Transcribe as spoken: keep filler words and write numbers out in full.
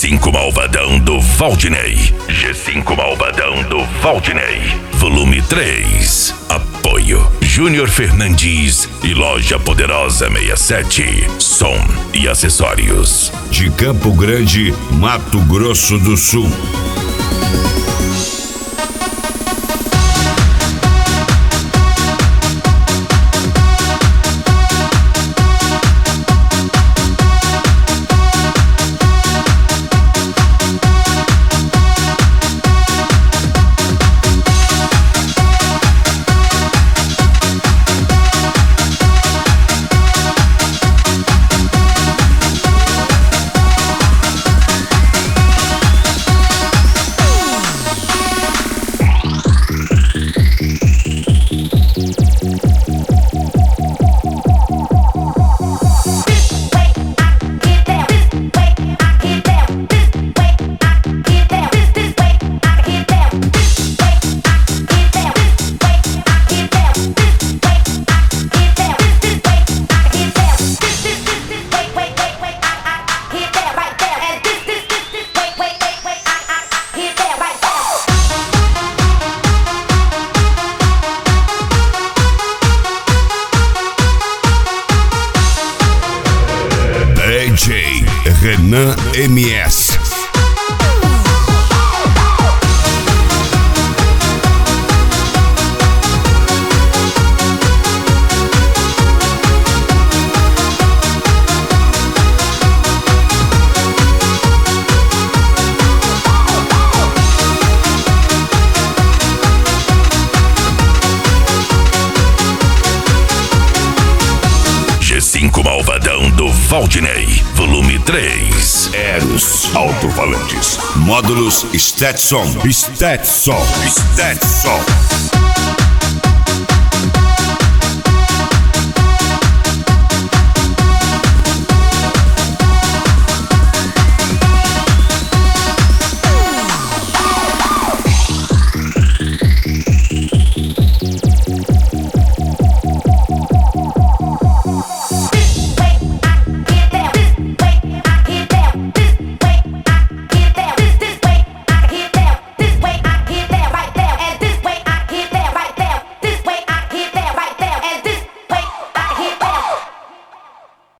cinco Malvadão do Valdinei. G cinco Malvadão do Valdinei. Volume três. Apoio Júnior Fernandes e Loja Poderosa sessenta e sete. Som e acessórios. De Campo Grande, Mato Grosso do Sul. D J Renan M S. G cinco Malvadão do Valdinei, volume três. Eros Alto-Falantes. Módulos Stetson. Stetson. Stetson.